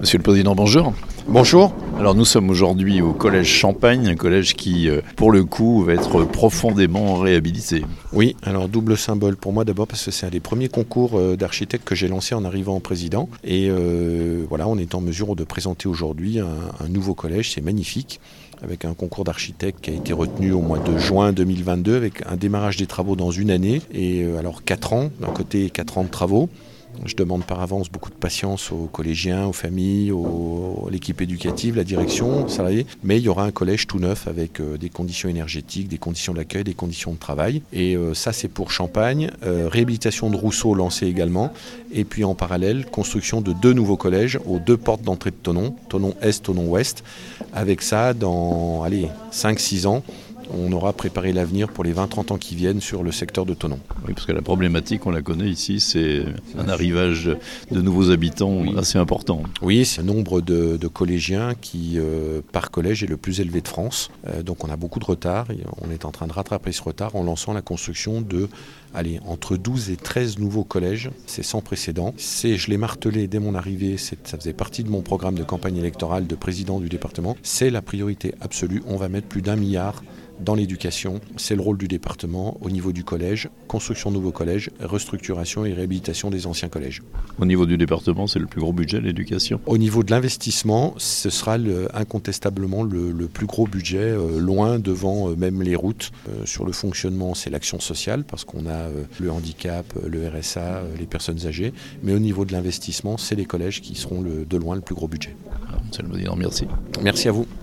Monsieur le Président, bonjour. Bonjour. Alors nous sommes aujourd'hui au Collège Champagne, un collège qui, pour le coup, va être profondément réhabilité. Oui, alors double symbole pour moi d'abord parce que c'est un des premiers concours d'architectes que j'ai lancé en arrivant en président. Et voilà, on est en mesure de présenter aujourd'hui un nouveau collège, c'est magnifique, avec un concours d'architectes qui a été retenu au mois de juin 2022, avec un démarrage des travaux dans une année. Et alors 4 ans, d'un côté 4 ans de travaux. Je demande par avance beaucoup de patience aux collégiens, aux familles, à l'équipe éducative, la direction, aux salariés. Mais il y aura un collège tout neuf avec des conditions énergétiques, des conditions d'accueil, des conditions de travail. Et ça, c'est pour Champagne. Réhabilitation de Rousseau lancée également. Et puis en parallèle, construction de 2 nouveaux collèges aux 2 portes d'entrée de Thonon, Thonon Est, Thonon Ouest. Avec ça, dans 5-6 ans, on aura préparé l'avenir pour les 20-30 ans qui viennent sur le secteur de Thonon. Oui, parce que la problématique, on la connaît ici, c'est un arrivage de nouveaux habitants assez important. Oui, c'est un nombre de collégiens qui, par collège, est le plus élevé de France. Donc on a beaucoup de retard. Et on est en train de rattraper ce retard en lançant la construction de entre 12 et 13 nouveaux collèges. C'est sans précédent. Je l'ai martelé dès mon arrivée, ça faisait partie de mon programme de campagne électorale de président du département. C'est la priorité absolue. On va mettre plus d'1 milliard dans l'éducation. C'est le rôle du département au niveau du collège, construction de nouveaux collèges, restructuration et réhabilitation des anciens collèges. Au niveau du département, c'est le plus gros budget, l'éducation. Au niveau de l'investissement, ce sera incontestablement le plus gros budget, loin devant même les routes. Sur le fonctionnement, c'est l'action sociale, parce qu'on a le handicap, le RSA, les personnes âgées. Mais au niveau de l'investissement, c'est les collèges qui seront de loin le plus gros budget. Monsieur le Président, merci. Merci à vous.